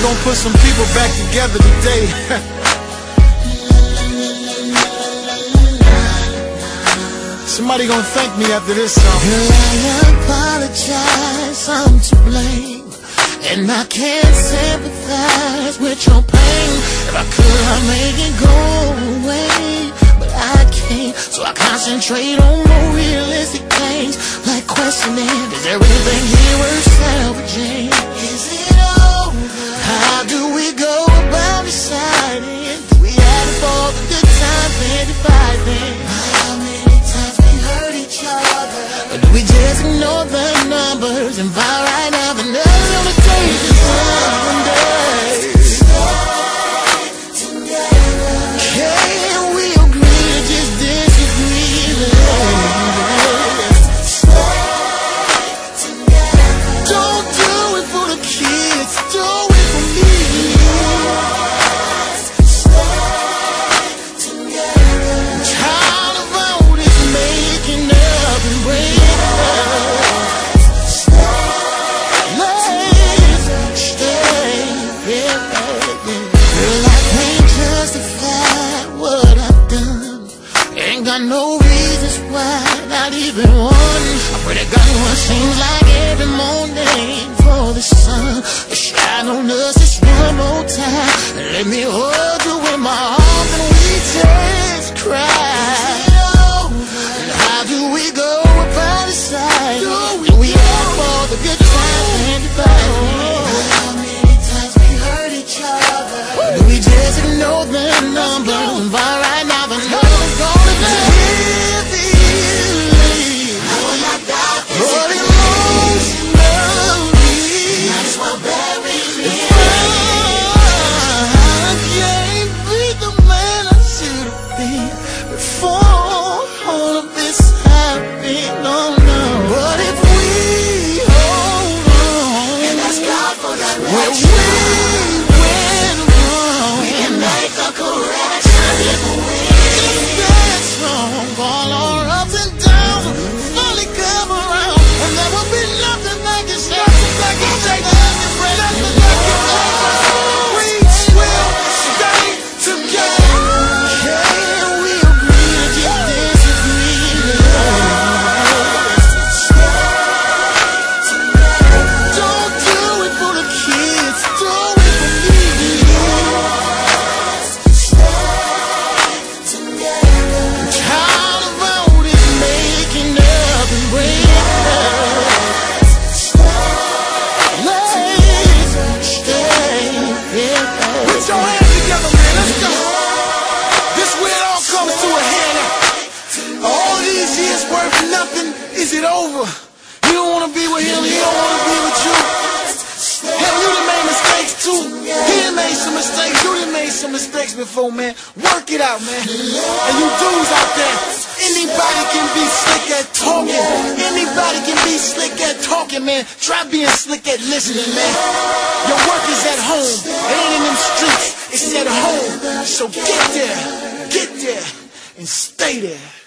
gonna put some people back together today. Somebody gonna thank me after this song. Girl, I apologize, I'm to blame, and I can't sympathize with your pain. If I could, I'd make it go away, but I can't. So I concentrate on more realistic things, like questioning, is there anything here worth salvaging? Is it over? How do we go about deciding? Do we add up all the good times and divide them? How many times we hurt each other? Or do we just ignore the numbers and vow right now that nothing's gonna take us one day? Can we agree to just disagree, lady? Don't do it for the kids, do it for me. I'm tired of all this making up and breaking up. Let's stay, Girl, I can't justify what I've done. Ain't got no reasons why, not even one. I pray to God what seems like every morning for the sun to shine on us just one more time, and let me hold you in my arms and we just cry. And how do we go about deciding? Do we have all the good times and the bad? How many times we hurt each other? Or do we just ignore the numbers and vow right now that nothing's gonna live easily? But emotionally, I just want to bury me. I can't be the man I should have been before all of this happened. No, no. But if we hold on and ask God for direction, where we went wrong, we can make a correction. If we get strong, all our ups and downs will fully come around, and there will be nothing that can stop us, that can shake us, nothing that can break us. We will stay together. Can we agree to just disagree? Don't do it for the kids, do it for me. I'm tired of all this making up and breaking up. Let's stay. Put your hands together, man. Let's go. This where it all comes to a head. All these years worth nothing. Is it over? You don't wanna be with him. He don't wanna be with you. Hell, you done made mistakes too. He done made some mistakes. You done made some mistakes before, man. Work it out, man. And you dudes out there, anybody can be slick at talking. Anybody can be slick at talking, man. Try being slick at listening, man. Your work is at home. It ain't in them streets. It's at home. So get there and stay there.